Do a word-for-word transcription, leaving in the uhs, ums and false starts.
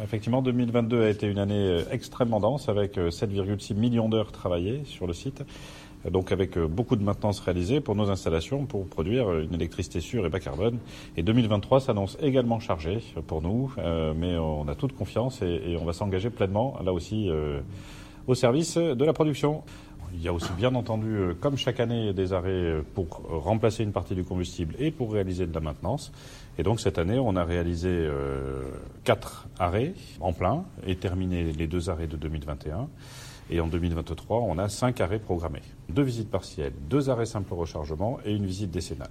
Effectivement, deux mille vingt-deux a été une année extrêmement dense avec sept virgule six millions d'heures travaillées sur le site. Donc avec beaucoup de maintenance réalisée pour nos installations pour produire une électricité sûre et bas carbone. Et deux mille vingt-trois s'annonce également chargé pour nous, euh, mais on a toute confiance et, et on va s'engager pleinement, là aussi, euh, au service de la production. Il y a aussi bien entendu, comme chaque année, des arrêts pour remplacer une partie du combustible et pour réaliser de la maintenance. Et donc cette année, on a réalisé euh, quatre arrêts en plein et terminé les deux arrêts de deux mille vingt et un. Et en deux mille vingt-trois, on a cinq arrêts programmés. Deux visites partielles, deux arrêts simple rechargement et une visite décennale.